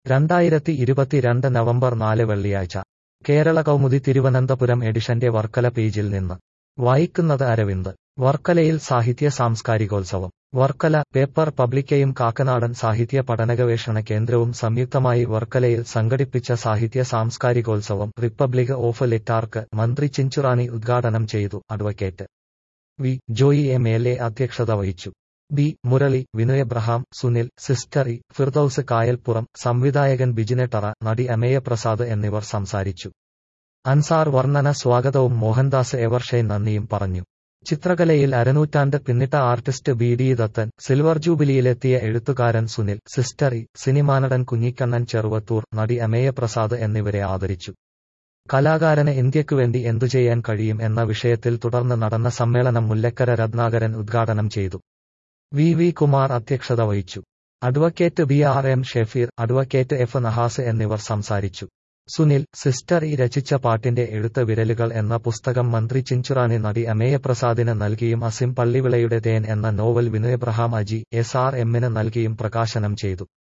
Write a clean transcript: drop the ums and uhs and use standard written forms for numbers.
2022 November 4 വെള്ളിയാഴ്ച കേരള കൗമുദി തിരുവനന്തപുരം എഡിഷന്റെ വർക്കല പേജിൽ നിന്ന് വായിക്കുന്നത് അരവിന്ദ്. വർക്കലയിൽ സാഹിത്യ സാംസ്കാരികോത്സവം. വർക്കല. പേപ്പർ പബ്ലിക്കയും കാക്കനാടൻ സാഹിത്യ പഠനഗവേഷണ കേന്ദ്രവും സംയുക്തമായി വർക്കലയിൽ സംഘടിപ്പിച്ച സാഹിത്യ സാംസ്കാരികോത്സവം റിപ്പബ്ലിക് ഓഫ് ലിറ്റാർക്ക് മന്ത്രി ചിഞ്ചുറാണി ഉദ്ഘാടനം ചെയ്തു. Advocate V. ജോയി എം.എൽ.എ അധ്യക്ഷത വഹിച്ചു. B. Murali, Vinu Abraham, Sunil, sister E. Firdous Kayalpuram, സംവിധായകൻ ബിജിനെട്ടറ, നടി അമേയ പ്രസാദ് എന്നിവർ സംസാരിച്ചു. അൻസാർ വർണ്ണന സ്വാഗതവും മോഹൻദാസ് എവർഷൈൻ നന്ദിയും പറഞ്ഞു. ചിത്രകലയിൽ അരനൂറ്റാണ്ട് പിന്നിട്ട artist B. D. Dathan, silver ജൂബിലിയിലെത്തിയ എഴുത്തുകാരൻ സുനിൽ, സിസ്റ്റർ ഇ. സിനിമാനടൻ കുഞ്ഞിക്കണ്ണൻ ചെറുവത്തൂർ, നടി അമേയ പ്രസാദ് എന്നിവരെ ആദരിച്ചു. കലാകാരന് ഇന്ത്യക്കുവേണ്ടി എന്തുചെയ്യാൻ കഴിയും എന്ന വിഷയത്തിൽ തുടർന്ന് നടന്ന സമ്മേളനം മുല്ലക്കര രത്നാകരൻ ഉദ്ഘാടനം ചെയ്തു. വി. വി. കുമാർ അധ്യക്ഷത വഹിച്ചു. Advocate B. R. M. Shefeer, advocate F. Nahas എന്നിവർ സംസാരിച്ചു. സുനിൽ, സിസ്റ്റർ ഇ രചിച്ച പാട്ടിന്റെ എഴുത്ത് വിരലുകൾ എന്ന പുസ്തകം മന്ത്രി ചിഞ്ചുറാണി നടി അമേയ പ്രസാദിന് നൽകിയും അസിം പള്ളിവിളയുടെ തേൻ എന്ന novel Vinu Abraham Aji, S. R. എമ്മിന് നൽകിയും പ്രകാശനം ചെയ്തു.